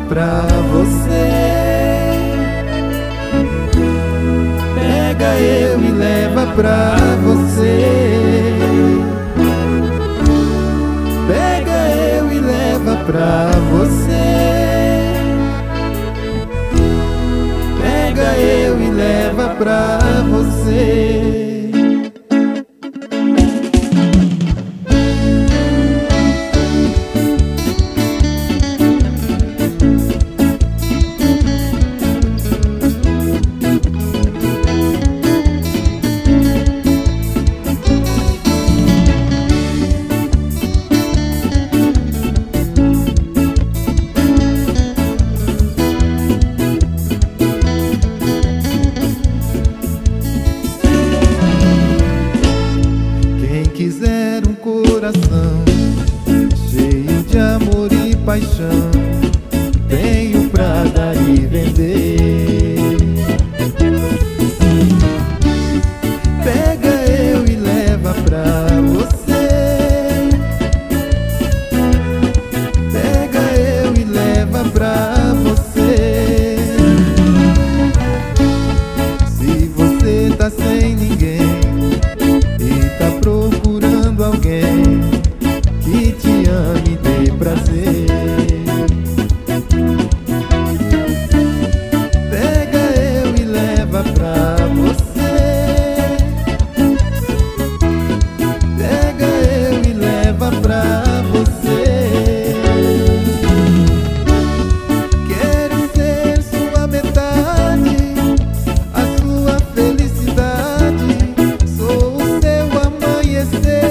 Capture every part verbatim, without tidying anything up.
pra você. Pega eu e leva pra você. Pega eu e leva pra você. Pega eu e leva pra você. Quiser um coração cheio de amor e paixão, tenho pra dar e vender. Pega eu e leva pra você. Pega eu e leva pra você. Se você tá sem ninguém e tá procurando alguém que te ame e dê prazer, pega eu e leva pra você. Pega eu e leva pra você. Quero ser sua metade, a sua felicidade. Sou o seu amanhecer.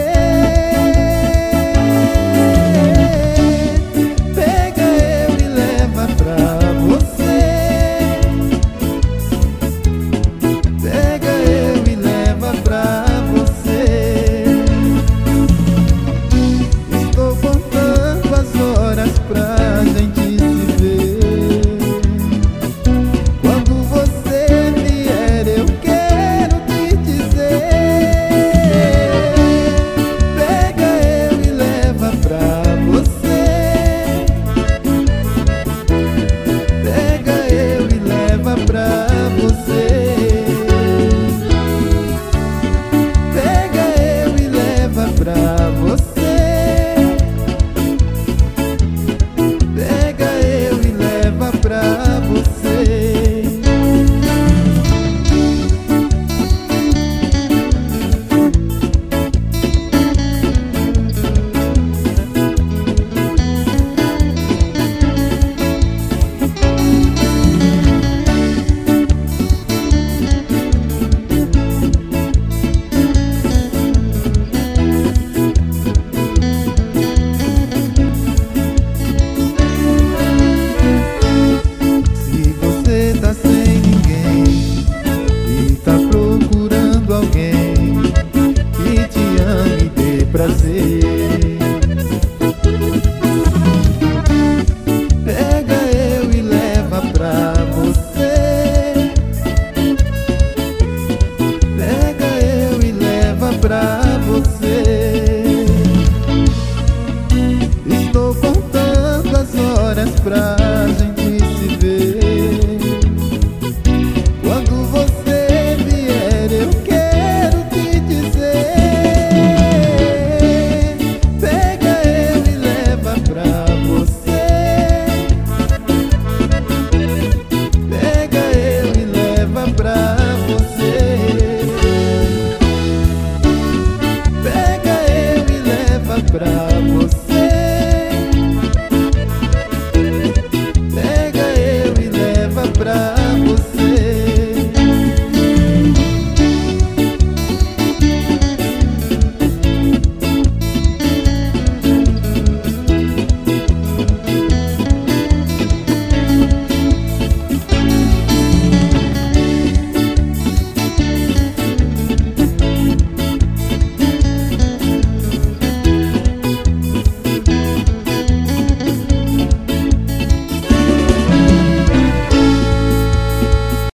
Prazer. Pega eu e leva pra você. Pega eu e leva pra você. Estou contando as horas pra